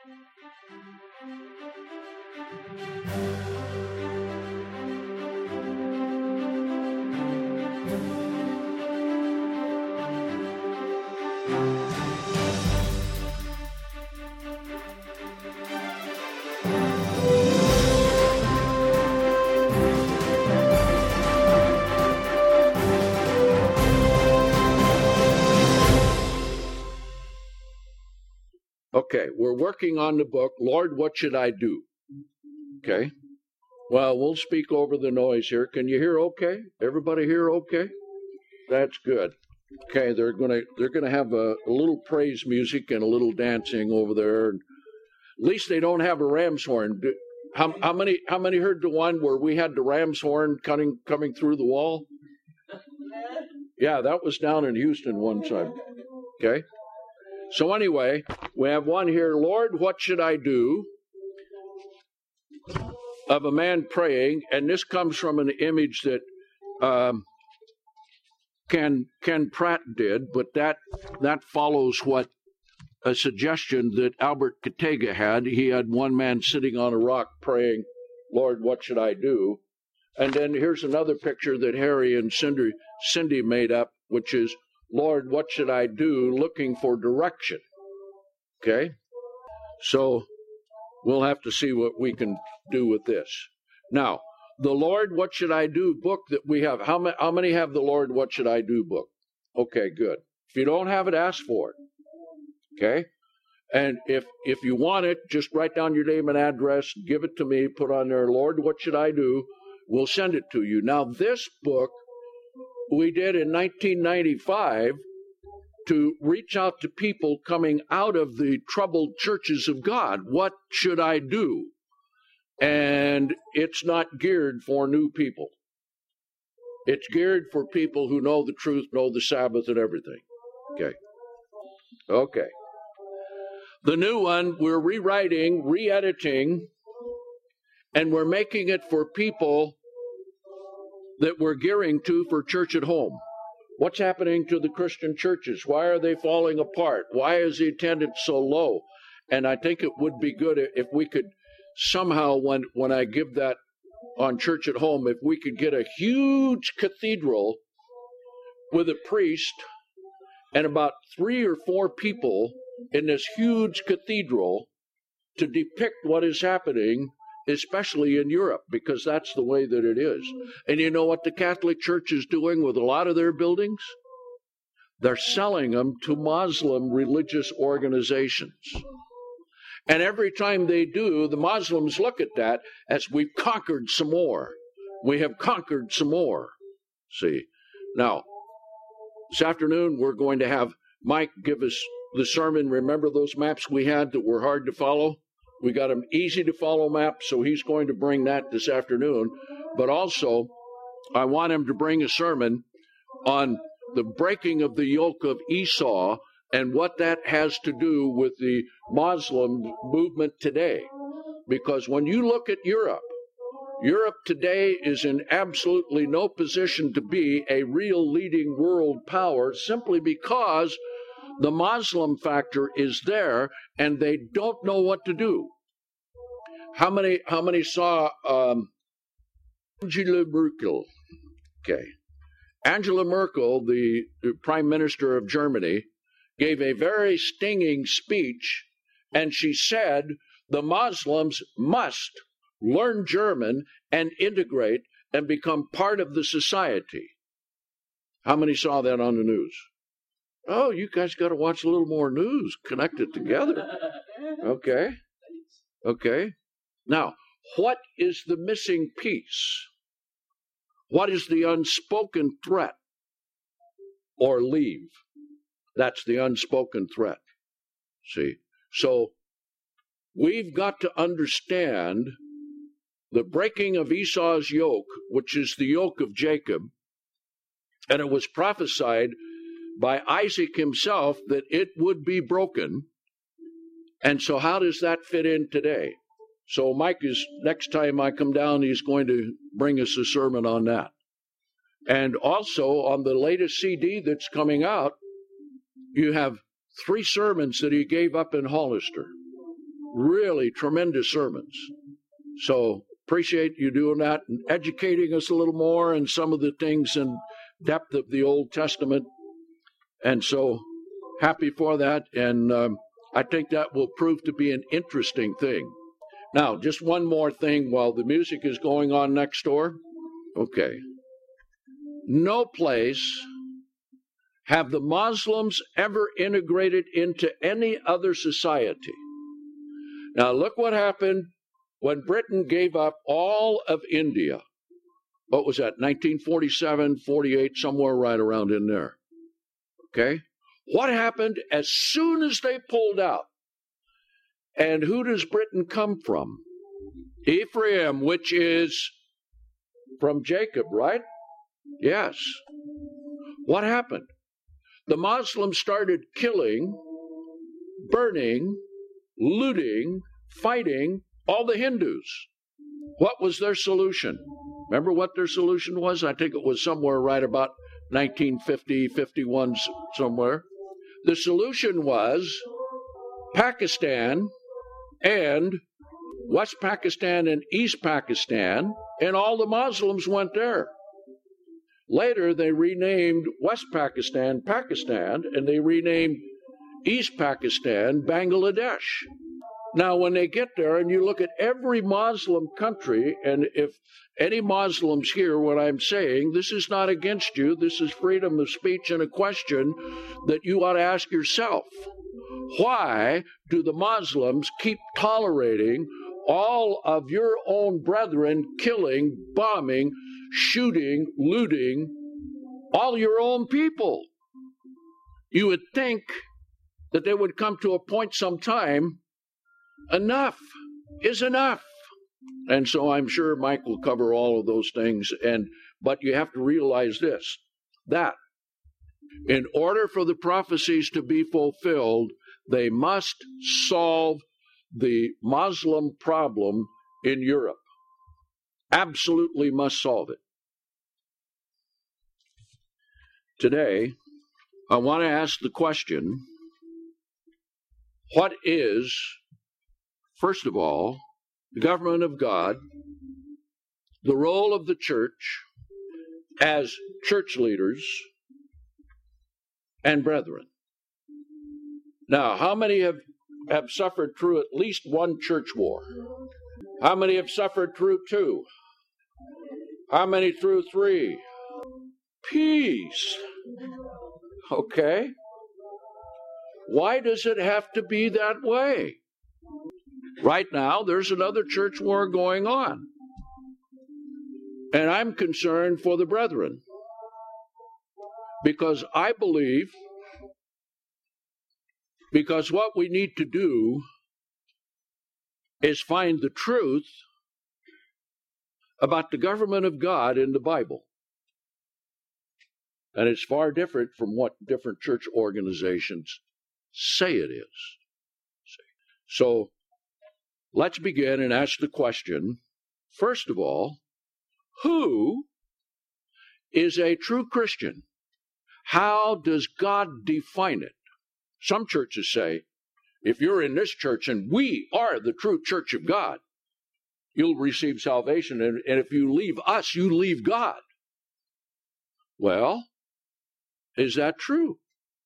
Okay, we're working on the book, Lord, What Should I Do? Okay. Well, we'll speak over the noise here. Can you hear okay? Everybody hear okay? That's good. Okay, they're gonna have a little praise music and a little dancing over there. At least they don't have a ram's horn. How many heard the one where we had the ram's horn coming through the wall? Yeah, that was down in Houston one time. Okay. So anyway, we have one here, Lord, what should I do? Of a man praying, and this comes from an image that Ken Pratt did, but that follows what a suggestion that Albert Katega had. He had one man sitting on a rock praying, Lord, what should I do? And then here's another picture that Harry and Cindy made up, which is, Lord, what should I do? Looking for direction. Okay? So we'll have to see what we can do with this. Now, the Lord, What Should I Do book that we have, how many have the Lord, What Should I Do book? Okay, good. If you don't have it, ask for it. Okay? And if you want it, just write down your name and address, give it to me, put on there, Lord, what should I do? We'll send it to you. Now, this book we did in 1995 to reach out to people coming out of the troubled churches of God. What should I do? And it's not geared for new people. It's geared for people who know the truth, know the Sabbath and everything. Okay. The new one, we're rewriting, re-editing, and we're making it for people that we're gearing to for church at home. What's happening to the Christian churches? Why are they falling apart? Why is the attendance so low? And I think it would be good if we could somehow, when I give that on church at home, if we could get a huge cathedral with a priest and about 3 or 4 people in this huge cathedral to depict what is happening, especially in Europe, because that's the way that it is. And you know what the Catholic Church is doing with a lot of their buildings? They're selling them to Muslim religious organizations. And every time they do, the Muslims look at that as we've conquered some more. We have conquered some more. See? Now, this afternoon we're going to have Mike give us the sermon. Remember those maps we had that were hard to follow? We got them easy to follow maps, so he's going to bring that this afternoon. But also, I want him to bring a sermon on the breaking of the yoke of Esau and what that has to do with the Muslim movement today. Because when you look at Europe today is in absolutely no position to be a real leading world power simply because the Muslim factor is there and they don't know what to do. How many saw Angela Merkel? Okay. Angela Merkel, the Prime Minister of Germany, gave a very stinging speech, and she said the Muslims must learn German and integrate and become part of the society. How many saw that on the news? Oh, you guys got to watch a little more news. Connect it together. Okay. Now, what is the missing piece? What is the unspoken threat? Or leave. That's the unspoken threat. See? So, we've got to understand the breaking of Esau's yoke, which is the yoke of Jacob, and it was prophesied by Isaac himself that it would be broken. And so how does that fit in today? So Mike is, next time I come down, he's going to bring us a sermon on that. And also on the latest CD that's coming out, you have 3 sermons that he gave up in Hollister. really tremendous sermons. So appreciate you doing that and educating us a little more in some of the things in depth of the Old Testament. And so happy for that. And I think that will prove to be an interesting thing. Now, just one more thing while the music is going on next door. Okay. No place have the Muslims ever integrated into any other society. Now, look what happened when Britain gave up all of India. What was that, 1947, 48, somewhere right around in there. Okay? What happened as soon as they pulled out? And who does Britain come from? Ephraim, which is from Jacob, right? Yes. What happened? The Muslims started killing, burning, looting, fighting all the Hindus. What was their solution? Remember what their solution was? I think it was somewhere right about 1950, 51, somewhere. The solution was Pakistan and West Pakistan and East Pakistan, and all the Muslims went there. Later, they renamed West Pakistan, Pakistan, and they renamed East Pakistan, Bangladesh. Now, when they get there and you look at every Muslim country, and if any Muslims hear what I'm saying, this is not against you. This is freedom of speech and a question that you ought to ask yourself. Why do the Muslims keep tolerating all of your own brethren killing, bombing, shooting, looting all your own people? You would think that they would come to a point sometime, enough is enough. And so I'm sure Mike will cover all of those things. But you have to realize this, that in order for the prophecies to be fulfilled, they must solve the Muslim problem in Europe. Absolutely must solve it. Today, I want to ask the question, what is, first of all, the government of God, the role of the church as church leaders and brethren? Now, how many have suffered through at least one church war? How many have suffered through two? How many through three? Peace. Okay. Why does it have to be that way? Right now, there's another church war going on. And I'm concerned for the brethren. Because I believe, because what we need to do is find the truth about the government of God in the Bible. And it's far different from what different church organizations say it is. So let's begin and ask the question, first of all, who is a true Christian? How does God define it? Some churches say, if you're in this church and we are the true church of God, you'll receive salvation. And if you leave us, you leave God. Well, is that true?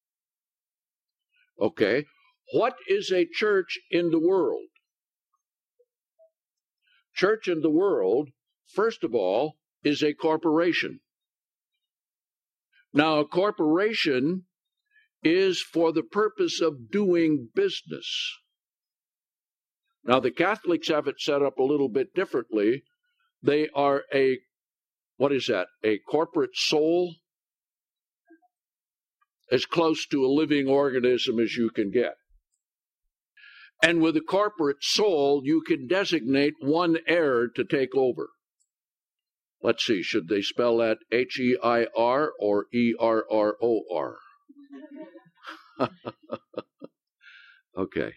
Okay. What is a church in the world? Church in the world, first of all, is a corporation. Now, a corporation is for the purpose of doing business. Now, the Catholics have it set up a little bit differently. They are a corporate soul? As close to a living organism as you can get. And with a corporate soul, you can designate one heir to take over. Let's see, should they spell that H-E-I-R or E-R-R-O-R? Okay.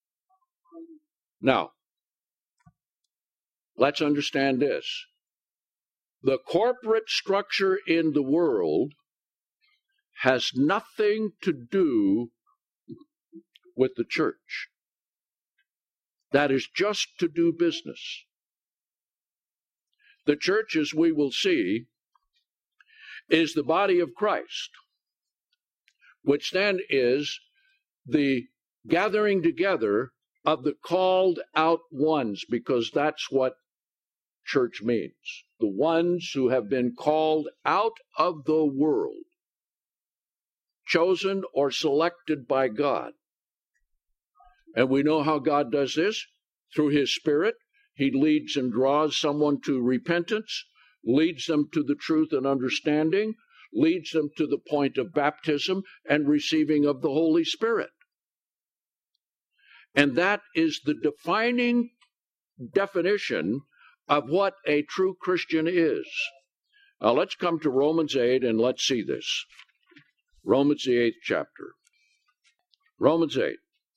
Now, let's understand this. The corporate structure in the world has nothing to do with the church. That is just to do business. The church, as we will see, is the body of Christ, which then is the gathering together of the called out ones, because that's what church means. The ones who have been called out of the world, chosen or selected by God. And we know how God does this. Through His Spirit, He leads and draws someone to repentance, leads them to the truth and understanding, leads them to the point of baptism and receiving of the Holy Spirit. And that is the defining definition of what a true Christian is. Now let's come to Romans 8 and let's see this. Romans, the 8th chapter. Romans 8.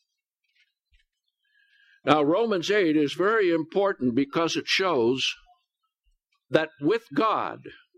Now, Romans 8 is very important because it shows that with God,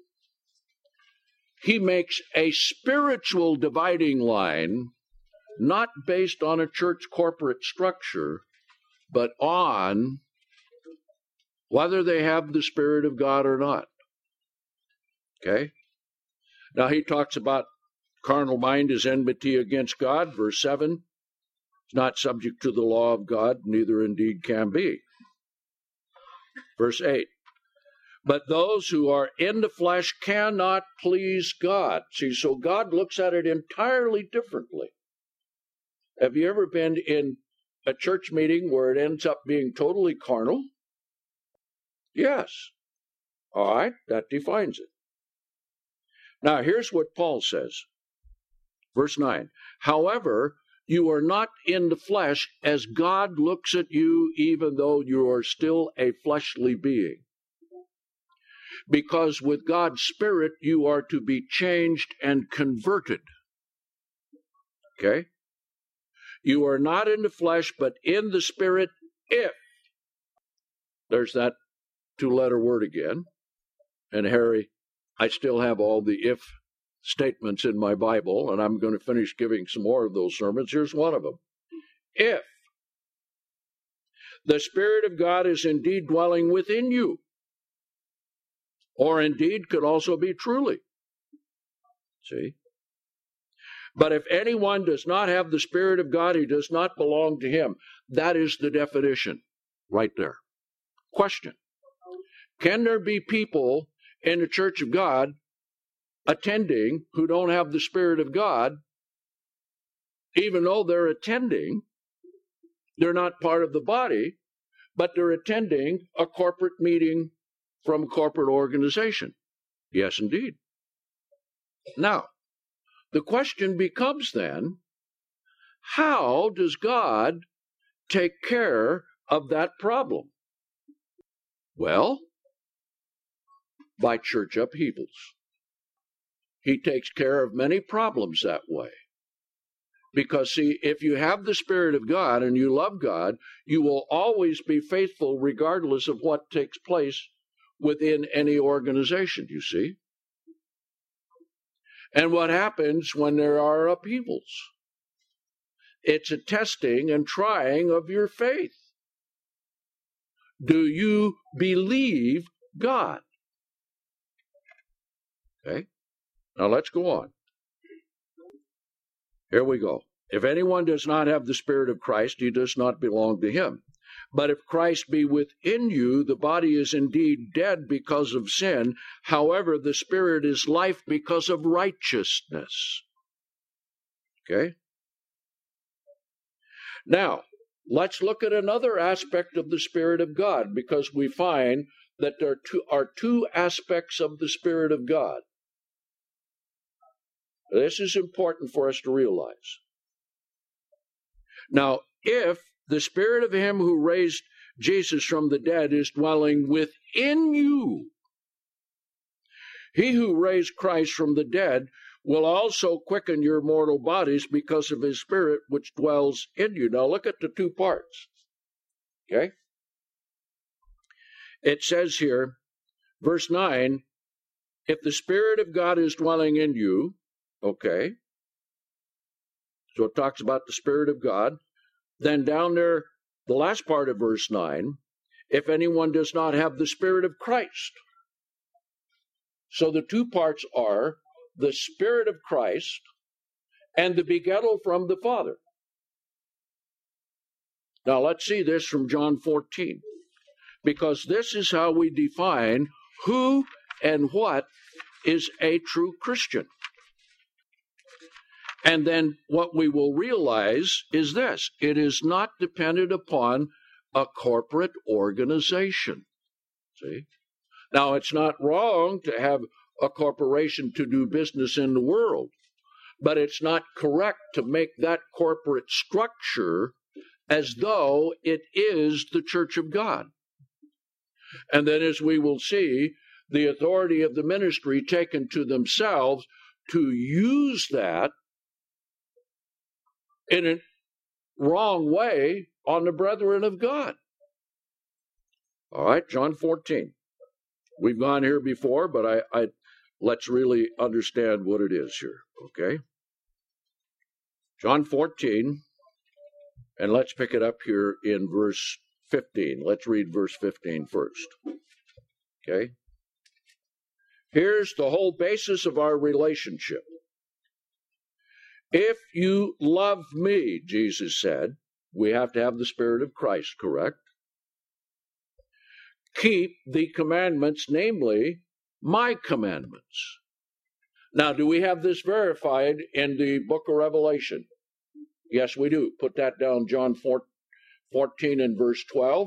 He makes a spiritual dividing line, not based on a church corporate structure, but on whether they have the Spirit of God or not. Okay? Now, he talks about carnal mind is enmity against God, verse 7. It's not subject to the law of God, neither indeed can be. Verse 8. But those who are in the flesh cannot please God. See, so God looks at it entirely differently. Have you ever been in a church meeting where it ends up being totally carnal? Yes. All right, that defines it. Now, here's what Paul says. Verse 9. However, you are not in the flesh as God looks at you, even though you are still a fleshly being. Because with God's Spirit, you are to be changed and converted. Okay? You are not in the flesh, but in the Spirit, if. There's that two-letter word again. And Harry, I still have all the if statements in my Bible, and I'm going to finish giving some more of those sermons. Here's one of them. If the Spirit of God is indeed dwelling within you, or indeed could also be truly. See? But if anyone does not have the Spirit of God, he does not belong to Him. That is the definition right there. Question. Can there be people in the Church of God attending who don't have the Spirit of God, even though they're attending? They're not part of the body, but they're attending a corporate meeting from a corporate organization. Yes, indeed. Now, the question becomes then, how does God take care of that problem? Well, by church upheavals. He takes care of many problems that way. Because, see, if you have the Spirit of God and you love God, you will always be faithful regardless of what takes place within any organization, you see. And what happens when there are upheavals? It's a testing and trying of your faith. Do you believe God? Okay. Now let's go on. Here we go. If anyone does not have the Spirit of Christ, he does not belong to Him. But if Christ be within you, the body is indeed dead because of sin. However, the Spirit is life because of righteousness. Okay? Now, let's look at another aspect of the Spirit of God, because we find that there are two aspects of the Spirit of God. This is important for us to realize. Now, if the Spirit of Him who raised Jesus from the dead is dwelling within you, He who raised Christ from the dead will also quicken your mortal bodies because of His Spirit which dwells in you. Now look at the two parts. Okay? It says here, verse 9, if the Spirit of God is dwelling in you, okay, so it talks about the Spirit of God. Then down there the last part of verse 9, if anyone does not have the Spirit of Christ. So the two parts are the Spirit of Christ and the begettal from the Father. Now let's see this from John 14, because this is how we define who and what is a true Christian. And then what we will realize is this: it is not dependent upon a corporate organization. See? Now, it's not wrong to have a corporation to do business in the world, but it's not correct to make that corporate structure as though it is the Church of God. And then, as we will see, the authority of the ministry taken to themselves to use that in a wrong way on the brethren of God. All right, John 14. We've gone here before, but let's really understand what it is here, okay? John 14, and let's pick it up here in verse 15. Let's read verse 15 first, okay? Here's the whole basis of our relationship. If you love me, Jesus said, we have to have the Spirit of Christ, correct? Keep the commandments, namely, my commandments. Now, do we have this verified in the book of Revelation? Yes, we do. Put that down, John 14 and verse 12.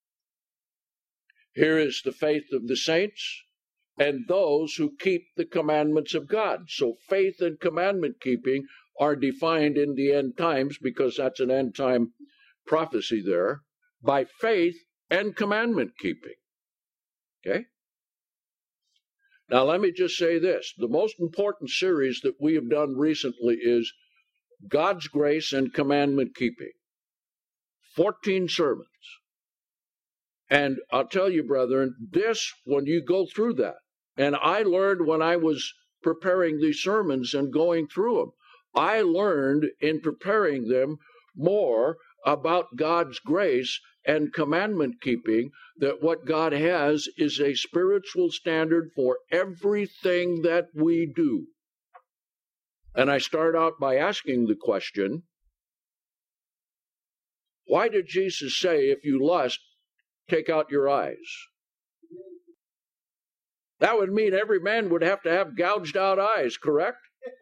Here is the faith of the saints and those who keep the commandments of God. So faith and commandment keeping are defined in the end times, because that's an end time prophecy there, by faith and commandment keeping. Okay? Now let me just say this. The most important series that we have done recently is God's Grace and Commandment Keeping. 14 sermons. And I'll tell you, brethren, this, when you go through that, and I learned when I was preparing these sermons and going through them, I learned in preparing them more about God's grace and commandment keeping, that what God has is a spiritual standard for everything that we do. And I start out by asking the question, why did Jesus say, if you lust, take out your eyes? That would mean every man would have to have gouged out eyes, correct?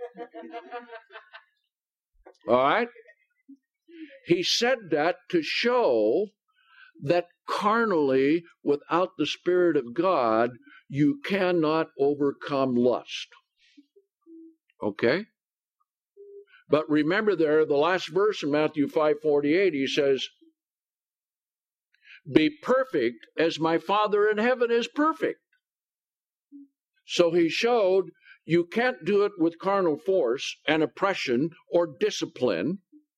All right? He said that to show that carnally, without the Spirit of God, you cannot overcome lust. Okay? But remember there, the last verse in Matthew 5:48, he says, be perfect as my Father in heaven is perfect. So he showed you can't do it with carnal force and oppression or discipline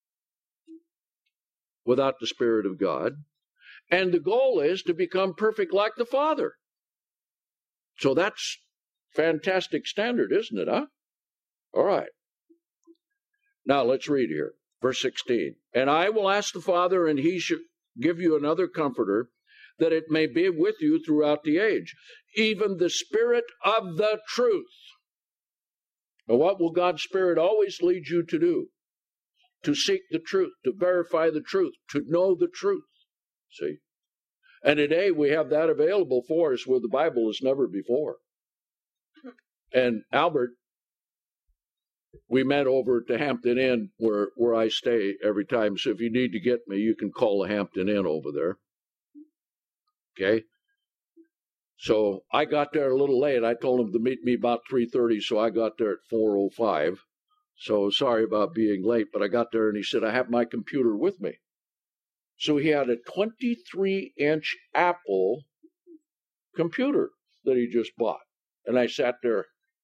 without the Spirit of God. And the goal is to become perfect like the Father. So that's fantastic standard, isn't it, huh? All right. Now let's read here. Verse 16. And I will ask the Father, and he shall give you another comforter, that it may be with you throughout the age, even the Spirit of the truth. Now, what will God's Spirit always lead you to do? To seek the truth, to verify the truth, to know the truth. See? And today we have that available for us where the Bible is never before. And Albert, we met over at the Hampton Inn where I stay every time. So if you need to get me, you can call the Hampton Inn over there. Okay? So I got there a little late. I told him to meet me about 3:30, so I got there at 4:05. So sorry about being late, but I got there and he said, I have my computer with me. So he had a 23-inch Apple computer that he just bought. And I sat there,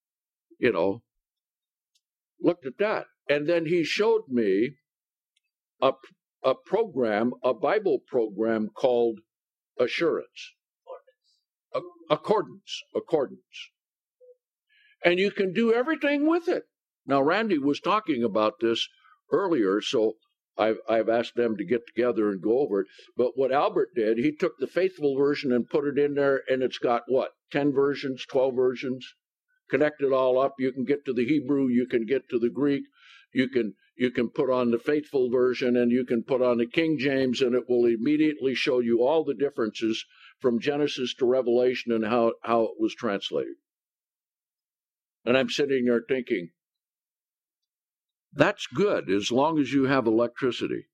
looked at that. And then he showed me a program, a Bible program called Assurance. Accordance. And you can do everything with it. Now, Randy was talking about this earlier, so I've asked them to get together and go over it. But what Albert did, he took the Faithful version and put it in there, and it's got what, 10 versions, 12 versions, connect it all up. You can get to the Hebrew, you can get to the Greek, you can put on the Faithful version, and you can put on the King James, and it will immediately show you all the differences from Genesis to Revelation and how it was translated. And I'm sitting there thinking, that's good as long as you have electricity.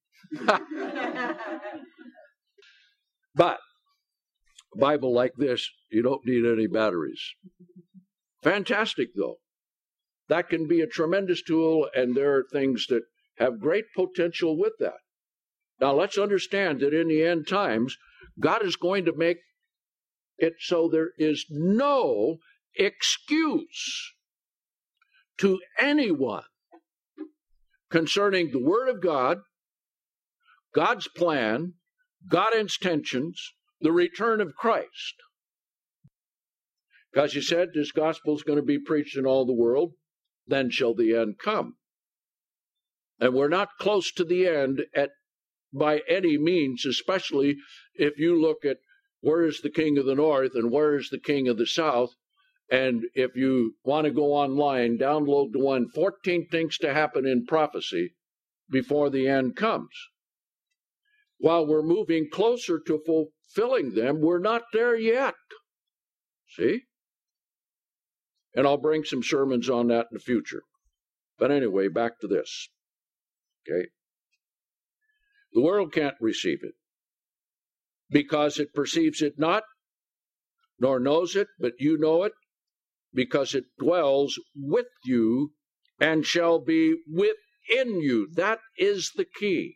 But a Bible like this, you don't need any batteries. Fantastic, though. That can be a tremendous tool, and there are things that have great potential with that. Now, let's understand that in the end times, God is going to make it so there is no excuse to anyone concerning the Word of God, God's plan, God's intentions, the return of Christ. Because he said this gospel is going to be preached in all the world, then shall the end come. And we're not close to the end by any means, especially if you look at where is the king of the north and where is the king of the south. And if you want to go online, download the one, 14 things to happen in prophecy before the end comes. While we're moving closer to fulfilling them, we're not there yet. See? And I'll bring some sermons on that in the future. But anyway, back to this. Okay? The world can't receive it because it perceives it not, nor knows it, but you know it, because it dwells with you and shall be within you. That is the key.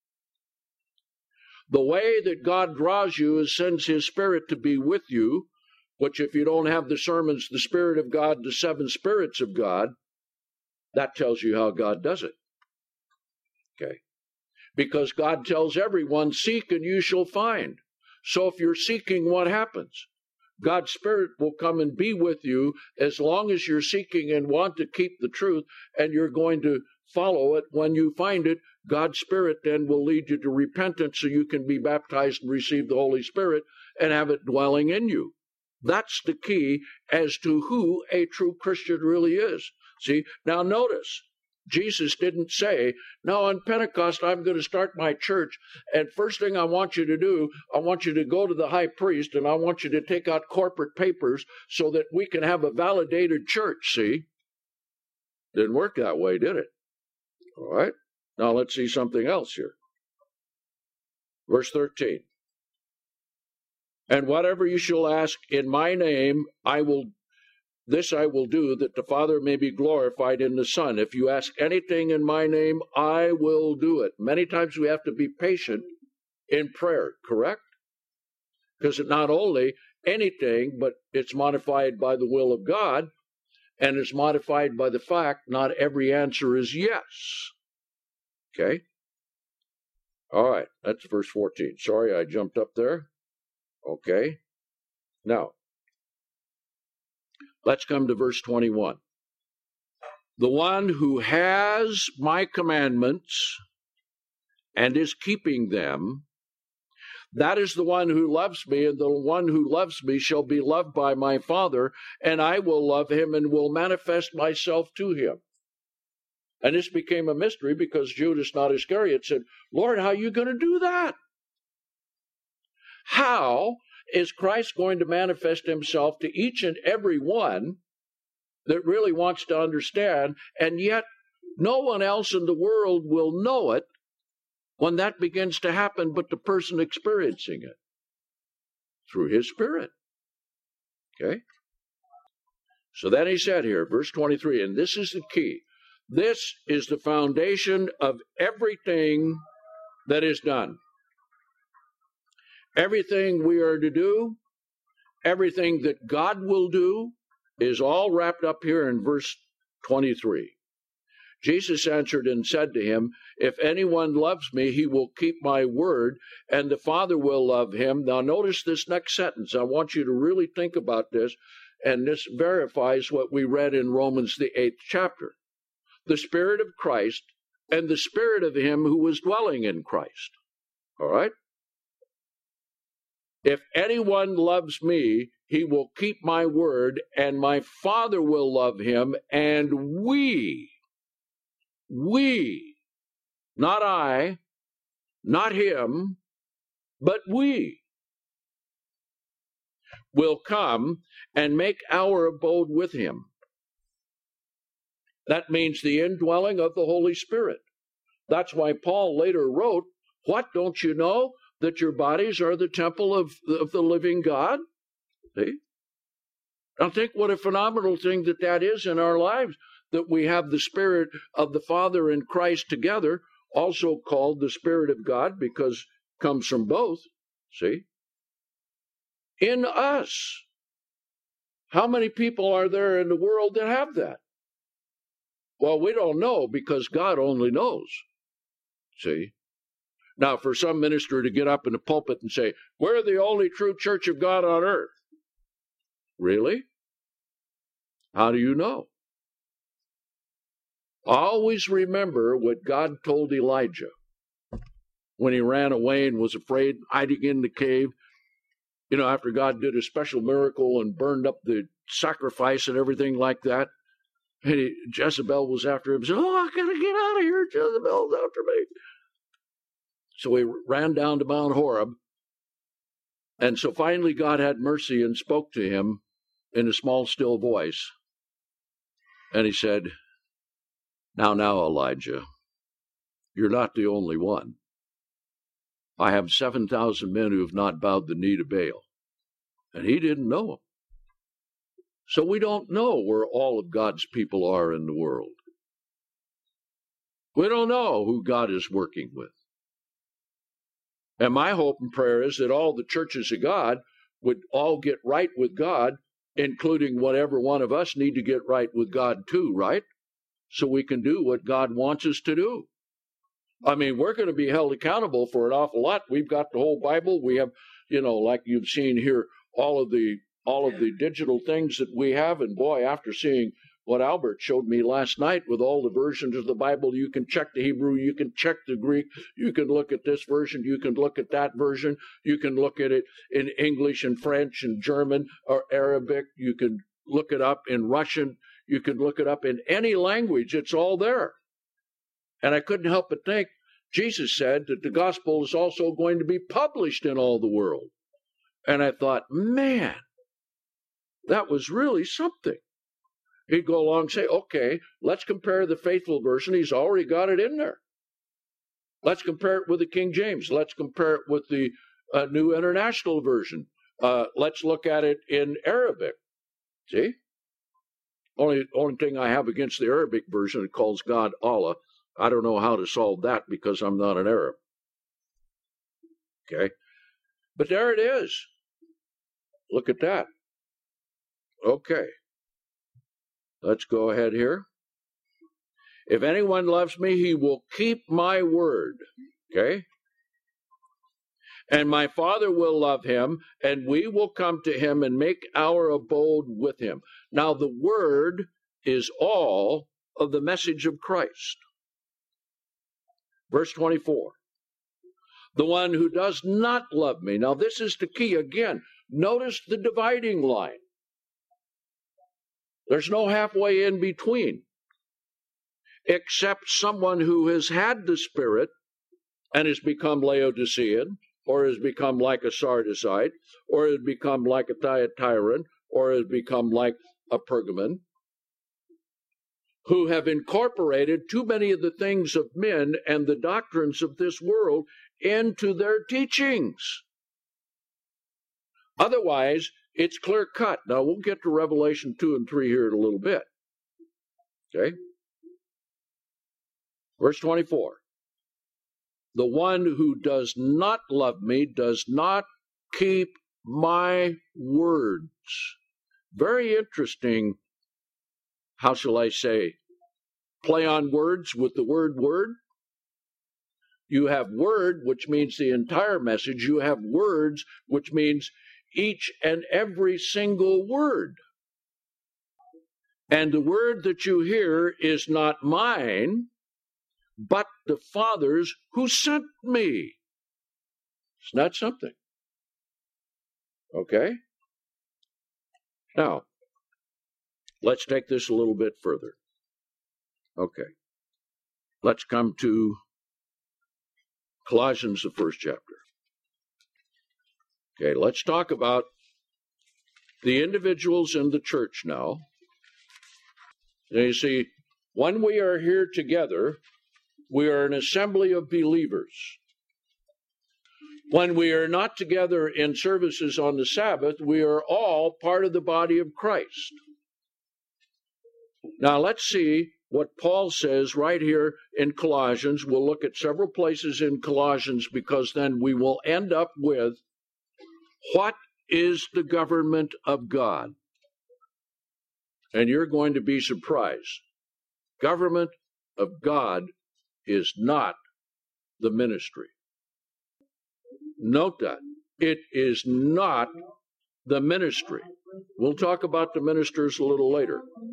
The way that God draws you is sends his Spirit to be with you, which if you don't have the sermons, the Spirit of God, the 7 spirits of God, that tells you how God does it. Okay? Because God tells everyone, seek and you shall find. So if you're seeking, what happens? God's Spirit will come and be with you as long as you're seeking and want to keep the truth, and you're going to follow it. When you find it, God's Spirit then will lead you to repentance so you can be baptized and receive the Holy Spirit and have it dwelling in you. That's the key as to who a true Christian really is. See, now notice, Jesus didn't say, now on Pentecost I'm going to start my church, and first thing I want you to do, I want you to go to the high priest and I want you to take out corporate papers so that we can have a validated church, see? Didn't work that way, did it? All right, now let's see something else here. Verse 13. And whatever you shall ask in my name, I will do, that the Father may be glorified in the Son. If you ask anything in my name, I will do it. Many times we have to be patient in prayer, correct? Because it's not only anything, but it's modified by the will of God, and it's modified by the fact not every answer is yes. Okay? All right, that's verse 14. Sorry, I jumped up there. Okay? Now, let's come to verse 21. The one who has my commandments and is keeping them, that is the one who loves me, and the one who loves me shall be loved by my Father, and I will love him and will manifest myself to him. And this became a mystery because Judas, not Iscariot, said, Lord, how are you going to do that? How is Christ going to manifest himself to each and every one that really wants to understand, and yet no one else in the world will know it when that begins to happen but the person experiencing it? Through his Spirit. Okay? So then he said here, verse 23, and this is the key. This is the foundation of everything that is done. Everything we are to do, everything that God will do, is all wrapped up here in verse 23. Jesus answered and said to him, if anyone loves me, he will keep my word, and the Father will love him. Now notice this next sentence. I want you to really think about this, and this verifies what we read in Romans, the 8th chapter. The Spirit of Christ and the Spirit of him who was dwelling in Christ. All right? If anyone loves me, he will keep my word, and my Father will love him, and we, not I, not him, but we will come and make our abode with him. That means the indwelling of the Holy Spirit. That's why Paul later wrote, what, don't you know that your bodies are the temple of the living God? See? Now think what a phenomenal thing that is in our lives, that we have the Spirit of the Father and Christ together, also called the Spirit of God because it comes from both, see? In us. How many people are there in the world that have that? Well, we don't know because God only knows, see? Now, for some minister to get up in the pulpit and say, we're the only true church of God on earth. Really? How do you know? Always remember what God told Elijah when he ran away and was afraid, hiding in the cave. You know, after God did a special miracle and burned up the sacrifice and everything like that. And Jezebel was after him. Said, oh, I got to get out of here. Jezebel's after me. So he ran down to Mount Horeb. And so finally God had mercy and spoke to him in a small, still voice. And he said, now, Elijah, you're not the only one. I have 7,000 men who have not bowed the knee to Baal. And he didn't know him. So we don't know where all of God's people are in the world. We don't know who God is working with. And my hope and prayer is that all the churches of God would all get right with God, including whatever one of us need to get right with God too, right? So we can do what God wants us to do. I mean, we're going to be held accountable for an awful lot. We've got the whole Bible. We have, like you've seen here, all of the digital things that we have. And boy, after seeing what Albert showed me last night with all the versions of the Bible, you can check the Hebrew, you can check the Greek, you can look at this version, you can look at that version, you can look at it in English and French and German or Arabic, you can look it up in Russian, you can look it up in any language, it's all there. And I couldn't help but think, Jesus said that the gospel is also going to be published in all the world. And I thought, man, that was really something. He'd go along and say, okay, let's compare the faithful version. He's already got it in there. Let's compare it with the King James. Let's compare it with the New International Version. Let's look at it in Arabic. See? Only thing I have against the Arabic version, it calls God Allah. I don't know how to solve that because I'm not an Arab. Okay? But there it is. Look at that. Okay. Let's go ahead here. If anyone loves me, he will keep my word. Okay? And my Father will love him, and we will come to him and make our abode with him. Now, the word is all of the message of Christ. Verse 24. The one who does not love me. Now, this is the key again. Notice the dividing line. There's no halfway in between, except someone who has had the Spirit and has become Laodicean, or has become like a Sardisite, or has become like a Thyatiran, or has become like a Pergamon, who have incorporated too many of the things of men and the doctrines of this world into their teachings. Otherwise, it's clear cut. Now, we'll get to Revelation 2 and 3 here in a little bit. Okay? Verse 24. The one who does not love me does not keep my words. Very interesting, how shall I say, play on words with the word word. You have word, which means the entire message. You have words, which means each and every single word. And the word that you hear is not mine, but the fathers who sent me. Isn't that something? Okay? Now, let's take this a little bit further. Okay. Let's come to Colossians, the first chapter. Okay, let's talk about the individuals in the church now. And you see, when we are here together, we are an assembly of believers. When we are not together in services on the Sabbath, we are all part of the body of Christ. Now let's see what Paul says right here in Colossians. We'll look at several places in Colossians because then we will end up with what is the government of God. And you're going to be surprised. Government of God is not the ministry. Note that. It is not the ministry. We'll talk about the ministers a little later.